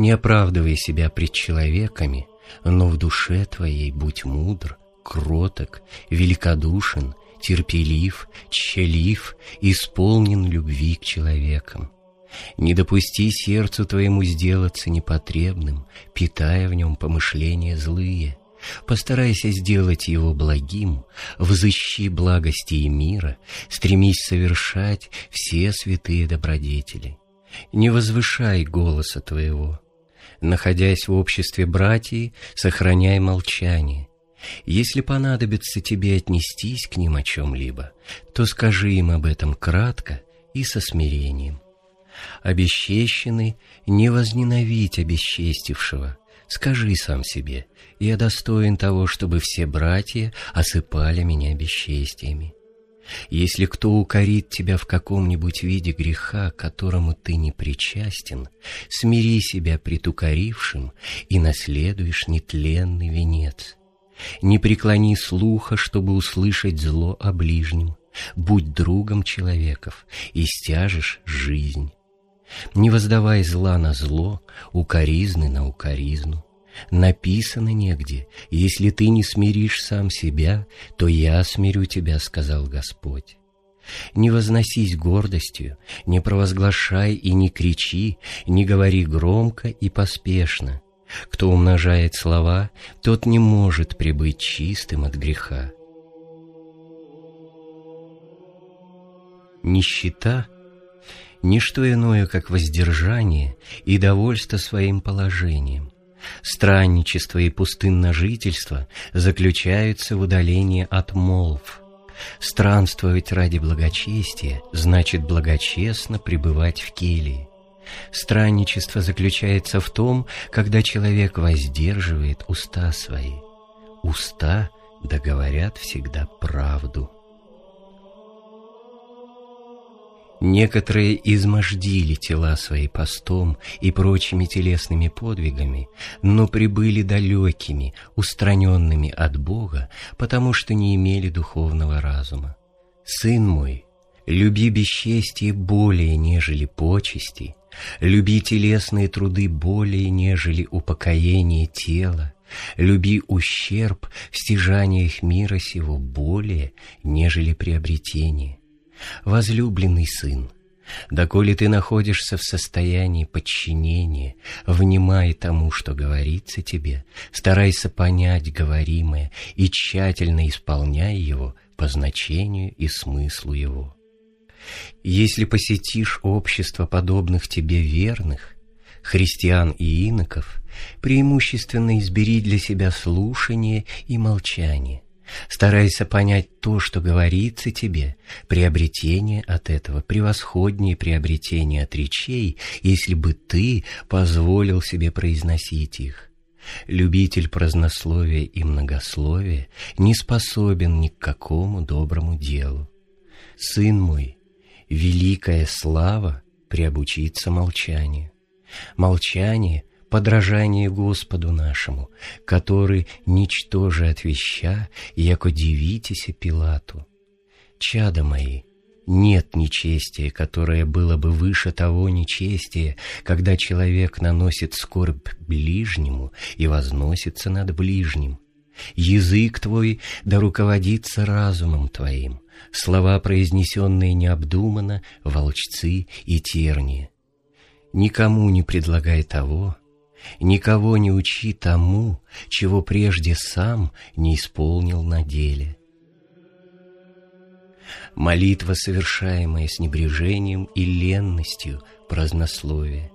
Не оправдывай себя пред человеками, но в душе твоей будь мудр, кроток, великодушен, терпелив, тщелив, исполнен любви к человекам. Не допусти сердцу твоему сделаться непотребным, питая в нем помышления злые. Постарайся сделать его благим, взыщи благости и мира, стремись совершать все святые добродетели. Не возвышай голоса твоего. Находясь в обществе братьев, сохраняй молчание. Если понадобится тебе отнестись к ним о чем-либо, то скажи им об этом кратко и со смирением. Обесчещенный, не возненавидь обесчестившего. Скажи сам себе: я достоин того, чтобы все братья осыпали меня бесчестиями. Если кто укорит тебя в каком-нибудь виде греха, к которому ты не причастен, смири себя пред укорившим и наследуешь нетленный венец. Не преклони слуха, чтобы услышать зло о ближнем. Будь другом человеков и стяжешь жизнь. Не воздавай зла на зло, укоризны на укоризну. Написано негде: если ты не смиришь сам себя, то я смирю тебя, сказал Господь. Не возносись гордостью, не провозглашай и не кричи, не говори громко и поспешно. Кто умножает слова, тот не может пребыть чистым от греха. Нищета — ничто иное, как воздержание и довольство своим положением. Странничество и пустынножительство заключаются в удалении от молв. Странствовать ради благочестия значит благочестно пребывать в келии. Странничество заключается в том, когда человек воздерживает уста свои. Уста да говорят всегда правду. Некоторые измождили тела свои постом и прочими телесными подвигами, но прибыли далекими, устраненными от Бога, потому что не имели духовного разума. Сын мой, люби бесчестие более, нежели почести, люби телесные труды более, нежели упокоение тела, люби ущерб в стяжаниях мира сего более, нежели приобретение. Возлюбленный сын, доколе ты находишься в состоянии подчинения, внимай тому, что говорится тебе, старайся понять говоримое и тщательно исполняй его по значению и смыслу его. Если посетишь общество подобных тебе верных, христиан и иноков, преимущественно избери для себя слушание и молчание. Старайся понять то, что говорится тебе. Приобретение от этого превосходнее приобретение от речей, если бы ты позволил себе произносить их. Любитель празднословия и многословия не способен ни к какому доброму делу. Сын мой, великая слава приобучиться молчанию. Молчание — подражание Господу нашему, который, ничтоже от веща, яко дивитеся Пилату. Чада мои, нет нечестия, которое было бы выше того нечестия, когда человек наносит скорбь ближнему и возносится над ближним. Язык твой да руководится разумом твоим, слова, произнесенные необдуманно, волчцы и тернии. Никому не предлагай того, никого не учи тому, чего прежде сам не исполнил на деле. Молитва, совершаемая с небрежением и ленностью, празднословие.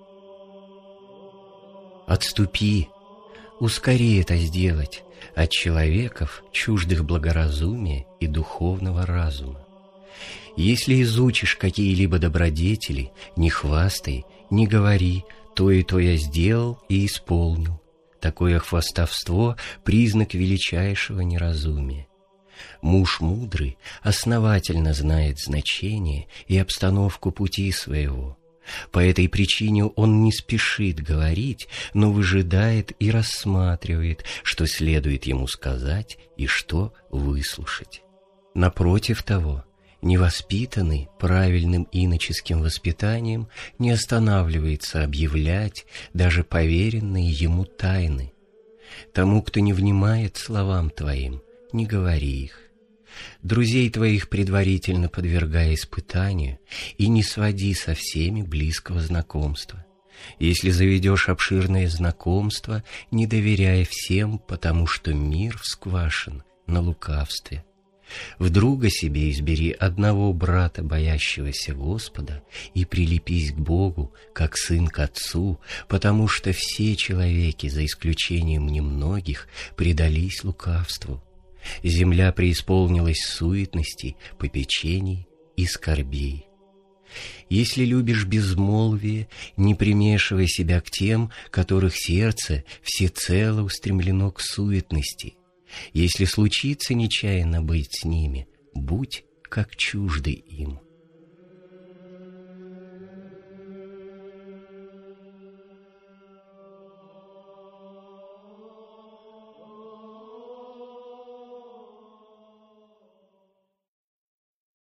Отступи, ускори это сделать от человеков, чуждых благоразумия и духовного разума. Если изучишь какие-либо добродетели, не хвастай, не говори: то и то я сделал и исполнил. Такое хвастовство — признак величайшего неразумия. Муж мудрый основательно знает значение и обстановку пути своего. По этой причине он не спешит говорить, но выжидает и рассматривает, что следует ему сказать и что выслушать. Напротив того, Невоспитанный правильным иноческим воспитанием не останавливается объявлять даже поверенные ему тайны. Тому, кто не внимает словам твоим, не говори их. Друзей твоих предварительно подвергай испытанию и не своди со всеми близкого знакомства. Если заведешь обширное знакомство, не доверяй всем, потому что мир всквашен на лукавстве. В друга себе избери одного брата, боящегося Господа, и прилепись к Богу, как сын к отцу, потому что все человеки, за исключением немногих, предались лукавству. Земля преисполнилась суетностей, попечений и скорбей. Если любишь безмолвие, не примешивай себя к тем, которых сердце всецело устремлено к суетности. Если случится нечаянно быть с ними, будь как чуждый им.